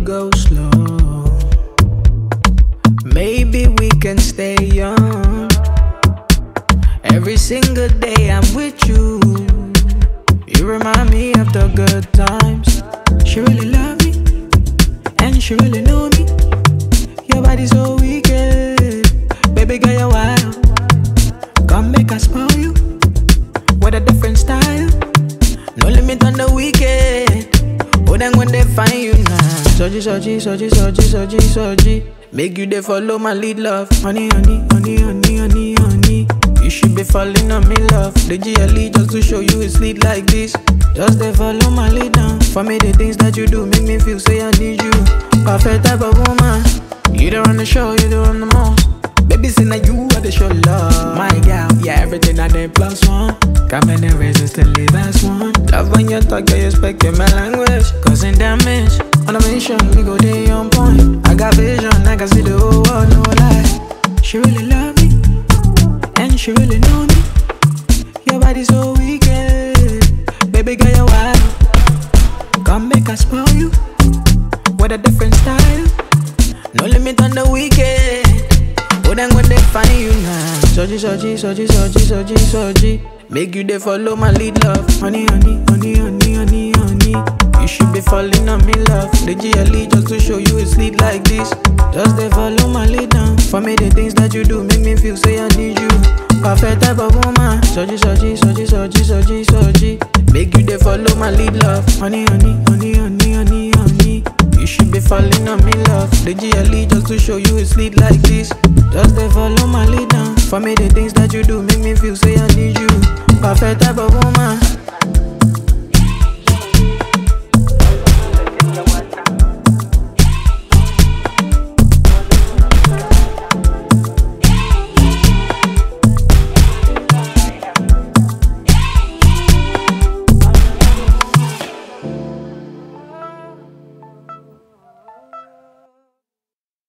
go slow. Maybe we can stay young. Every single day I'm with you. You remind me of the good times. She really love me, and she really know me. Your body so wicked, baby girl you're wild. Come make us spoil you with a different style. No limit on the weekend. Oh, then when they find you now, soji, soji, soji, soji, soji, soji. Make you they follow my lead, love. Honey, honey, honey, honey, honey, honey. You should be falling on me, love. The GLE just to show you it's lit like this. Just they follow my lead now. For me, the things that you do make me feel say I need you. Perfect type of woman. You don't run the show, you don't run the mall. Baby, say now you are the show love. My girl, yeah, everything I did plus one. Come in and resist the last one. Love when you talk, you speak in my language. Causing damage. On a mission, we go day on point. I got vision, I can see the whole world, no lie. She really love me, and she really know me. Your body so wicked, baby girl you're wild. Come make us spoil you with a different style. No limit on the weekend. Oh, then when they find you now, soji, soji, soji, soji, soji, soji. Make you they follow my lead, love. Honey, honey, honey, honey, honey, honey. You should be falling on me, love. The GLE just to show you it's lit like this. Just they follow my lead now. For me, the things that you do make me feel say I need you. Perfect type of woman. Soji, soji, soji, soji, soji, soji. Make you they follow my lead, love. Honey, honey, honey, honey, honey, honey. You should be falling on me, love. The GLE just to show you it's lit like this. Just they follow my lead now. For me, the things that you do make me feel say I need you. Perfect type of woman.